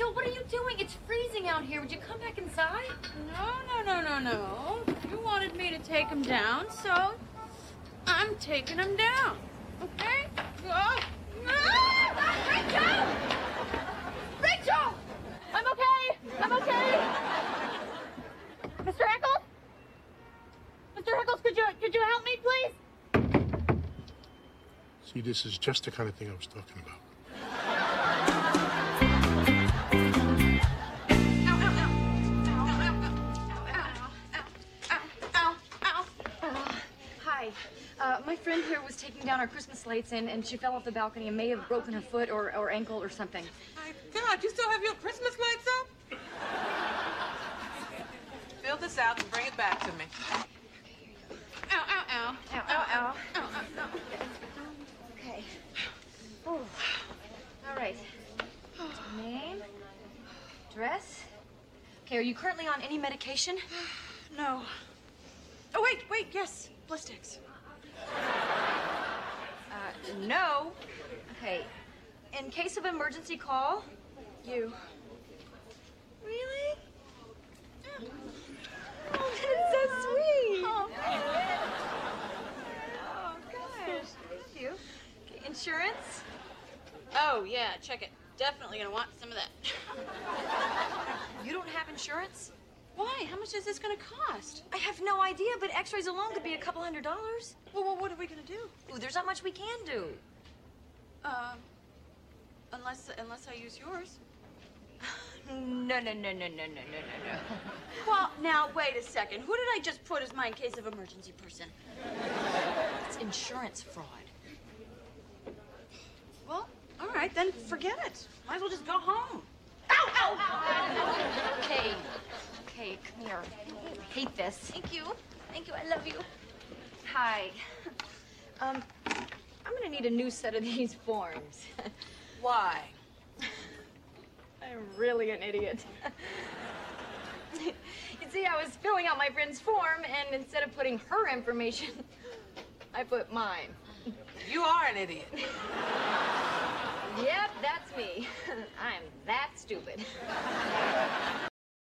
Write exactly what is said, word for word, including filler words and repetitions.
Rachel, what are you doing? It's freezing out here. Would you come back inside? No, no, no, no, no. You wanted me to take him down, so I'm taking him down. Okay? Oh. Ah! Rachel! Rachel! I'm okay. I'm okay. Mister Eccles? Mister Eccles, could you could you help me, please? See, this is just the kind of thing I was talking about. Uh, my friend here was taking down our Christmas lights and, and she fell off the balcony and may have broken her foot or, or ankle or something. My God, you still have your Christmas lights up? Fill this out and bring it back to me. Ow, ow, ow. Ow, ow, ow. Ow, ow, ow. Okay. Oh. All right. Name. Dress. Okay, are you currently on any medication? No. Oh, wait, wait, yes. Blistex. Uh, no. Okay. In case of emergency, call. You. Really? Oh, that's so sweet. Oh, Oh, gosh. Thank you. Okay, insurance? Oh, yeah, check it. Definitely gonna want some of that. You don't have insurance? Why? How much is this gonna cost? I have no idea, but x-rays alone could be a couple hundred dollars. Well, well, what are we gonna do? Ooh, there's not much we can do. Um, unless, unless I use yours. No, no, no, no, no, no, no, no, no. Well, now, wait a second. Who did I just put as my in case of emergency person? It's insurance fraud. Well, all right, then forget it. Might as well just go home. Ow, ow, ow. Okay, okay, come here. I hate this. Thank you. Thank you, I love you. Hi. Um, I'm gonna need a new set of these forms. Why? I'm really an idiot. You see, I was filling out my friend's form, and instead of putting her information, I put mine. You are an idiot. Yep, that's me. I'm that stupid.